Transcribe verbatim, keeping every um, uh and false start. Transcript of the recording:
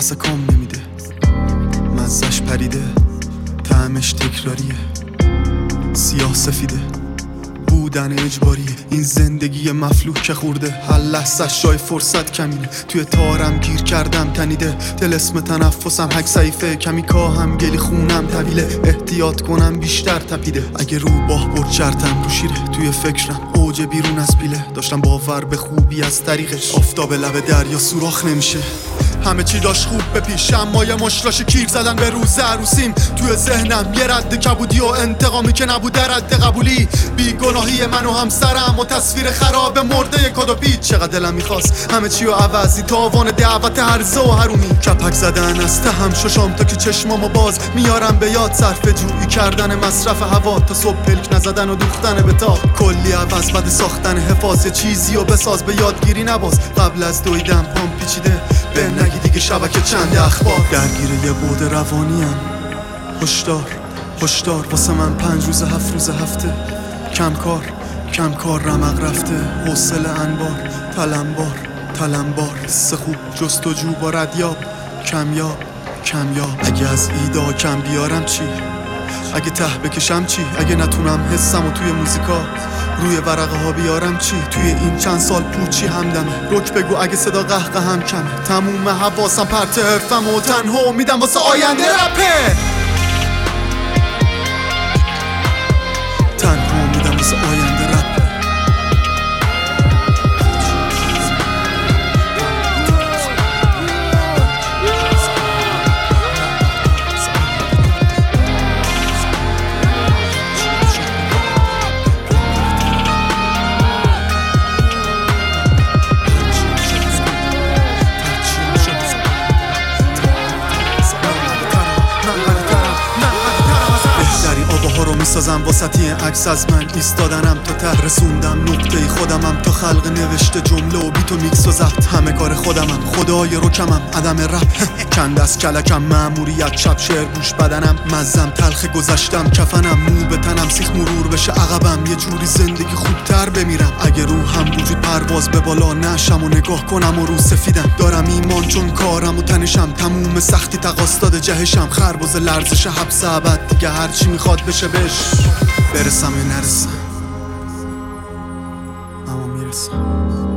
واسه کام نمیده، مزش پریده، طعمش تکراریه، سیاه سفیده، بودن اجباریه. این زندگی مفلوک که خورده، هر لحظه‌اش جای فرصت کمینه. توی تارم گیر کردم تنیده، دل اسم تنفسم حک ضعیفه، کمی کاهم گلی خونم طویله، احتیاط کنم بیشتر تپیده. اگه رو باه برد چرتم رو شیره، توی فکرم اوج بیرون از پیله، داشتم باور به خوبی از طریقش. آفتاب لب دریا سوراخ نمیشه، همه چی داشت خوب به پیش، اما یه مشراش کیر زدن به روز عروسیم. توی ذهنم یه رد کبودی و انتقامی که نبود رد قبولی، بیگناهی من و همسرم و تصویر خراب مرده کد و پیچ. چقدر دلم میخواست همه چی و عوضی، تاوان دعوت هرزه و حرومی، کپک زدن از تهم ششام تا که چشمامو باز میارم به یاد، صرف جویی کردن مصرف هوا تا صبح پلک نزدن و دوختن به تاب. کلی عوض بعد ساختن حفاظ، چیزی و بساز به یادگیری نباز. قبل از دویدن پام پیچیده، به نگی دیگه شبکه چند اخبار. درگیر یه بود روانیم، هشدار هشدار واسه من پنج روز هفت روز هفته، کم کار کم کار رمق رفته، حوصله انبار تلمبار تلمبار، حس خوب جستجو با ردیاب، کمیاب کمیاب. اگه از ایدا کم بیارم چی؟ اگه ته بکشم چی؟ اگه نتونم حسم و توی موزیکا روی ورقه ها بیارم چی؟ توی این چند سال پوچی همدمه، رک بگو اگه صدا قهقه هم کمه. تموم حواسم پرت حرفم و تنها میدم واسه آینده رپه، تنها میدم واسه آینده رپه. میسازم واسطی عکس از من ایستادنم تا ته، رسوندم نقطه خودمم تا خلق نوشته جمله و بیت و میکس و ضبط. همه کار خودمم، خدای رکمم، عدم رپ کند از کلکم، مأموریت شب شعر گوش بدنم، مزم تلخ گذشتم کفنم، مو به تنم سیخ مرور بشه عقبم، یه جوری زندگی خوبتر بمیرم. اگه روحم وجود پرواز به بالا نشم و نگاه کنم و رو سفیدم، دارم ایمان چون کارم و تنشم، تموم سختی تقاص داده جهشم، خربز لرزش حبس ابد، دیگه هرچی میخواد بشه بش برسم یا نرسم، اما میرسم.